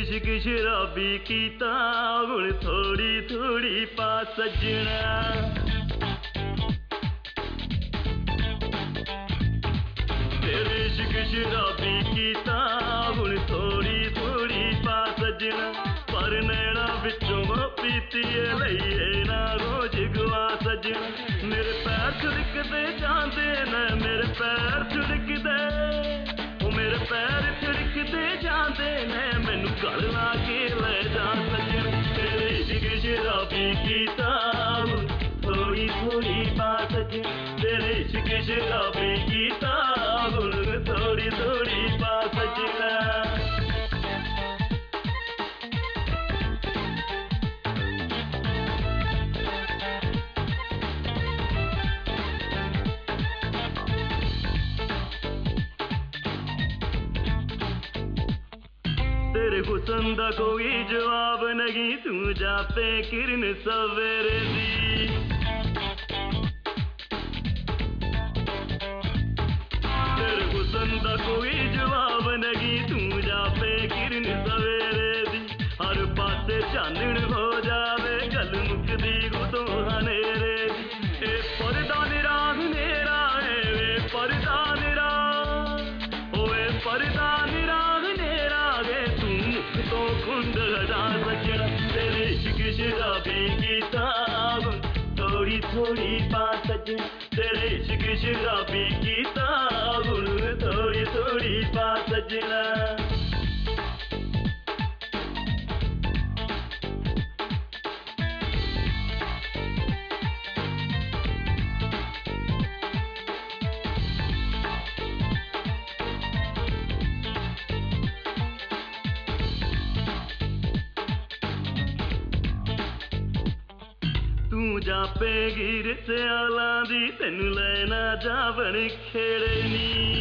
इश्क शराबी कीता हुण थोड़ी थोड़ी पा सजना। तेरे इश्क शराबी कीता हुण थोड़ी थोड़ी पा सजना। पर नैना विचों पीतीए लईए ना रोज गवा सजना। मेरे पैर छिड़कदे जांदे ने मेरे पैर छिड़कदे, ओ मेरे पैर छिड़कदे जांदे ने मैनू गल ला के ले जा सजना। तेरे इश्क शराबी कीता थोड़ी थोड़ी पा सजना। तेरे इश्क शराबी कीता थोड़ी थोड़ी पा सजना। तेरे हुस्न दा कोई जवाब नहीं, तू जापे किरण सवेरे दी। तेरे हुस्न दा कोई जवाब नहीं, तू जापे किरण सवेरे दी। हर पासे चानण हो जावे गल मुकदी गुदों हनेरे दी। ए पर्दा निराग नेरा है पर्दा निरा, ओए पर्दा निराग नेरा गे तू मुख तो कुंड हटा सजना। तेरे इश्क शराबी कीता थोड़ी थोड़ी पा सजना। तेरे इश्क शराबी कीता थोड़ी थोड़ी पा सजना। तू जापेगी रिस्याला दी तेनू लेना जावण खेड़े नी।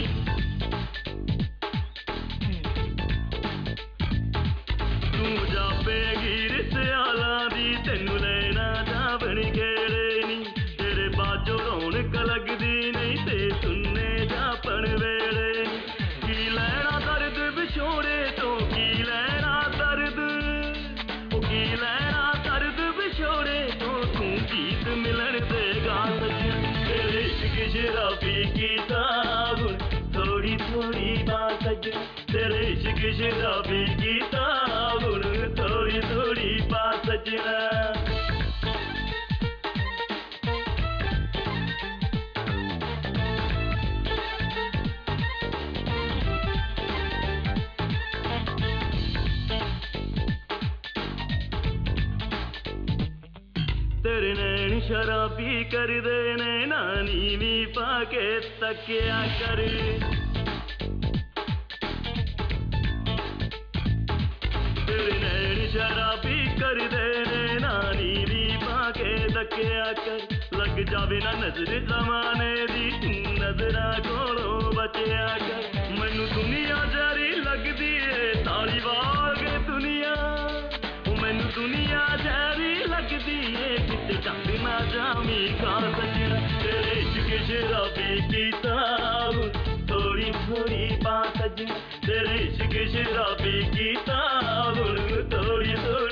तू जापेगी रिस्याला दी तेनू लेना जावण खेड़े नी। तेरे बाजो रौनक लगदी नहीं ते सुनने जापण वेड़े। की लैना दर्द विछोड़े तो की लैना दर्द, ओ की लैना दर्द विछोड़े तो तू गीत मिलन देगा सजना। तेरे इश्क शराबी कीता थोड़ी थोड़ी पा सजना। तेरे इश्क शराबी कीता थोड़ी थोड़ी पा सजना। तेरे नैन शराबी कर दे ने नानी भी पाके तकिया कर। तेरे नैन शराबी कर दे ने नानी भी पाके तकिया कर। लग जावे ना नजर जमाने दी तू नजरा कोलों बचिया कर। मैनू दुनिया जहरी लगदी है ताली वागे दुनिया, मैनू दुनिया जहरी लगदी है किते चंद ना जामी खा सजना। तेरे इश्क शराबी कीता थोड़ी थोड़ी पा सजना। तेरे इश्क शराबी कीता थोड़ी थोड़ी